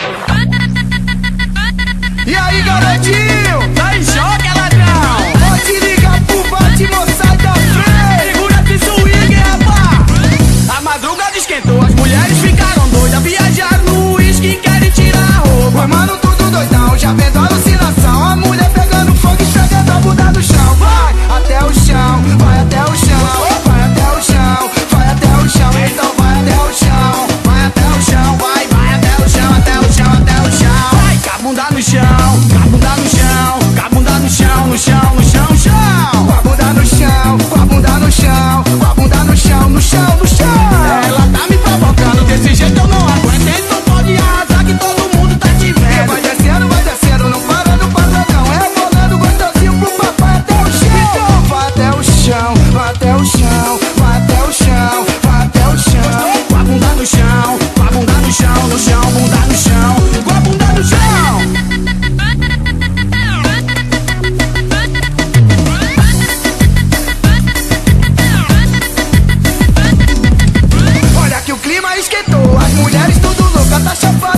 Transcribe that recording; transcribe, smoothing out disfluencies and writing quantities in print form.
E aí, garotinho? Tá em choque, ladrão? Pode ligar pro bate, moça da frente. Segura esse swing, rapaz. A madrugada esquentou, as mulheres ficaram doidas. Viajaram no uísque, querem tirar a roupa. Mas mano, tudo doidão, já vendo a alucinação. A mulher pegando fogo e esfregando a bunda no chão. Vai até o chão, vai até o chão, vai até o chão, vai até o chão. Então vai até o chão, vai até o chão, vai até o chão, até o chão, até o chão. Vai com a bunda no chão, com a bunda no chão, com a bunda no chão, no chão, no chão, chão. Com a bunda no chão, com a bunda no chão, com a bunda no chão, no chão, no chão. Ela tá me provocando, desse jeito eu não aguento. Então pode arrasar que todo mundo tá te vendo. Vai descendo, não para no padrão. É rolando gostosinho pro papai até o chão. Então vai até o chão, vai até o chão, vai até o chão, vai até o chão. Com a bunda no chão, com a bunda no chão, no chão, bunda no chão, com a bunda no chão. Olha que o clima esquentou, as mulheres tudo louca, tá chapado.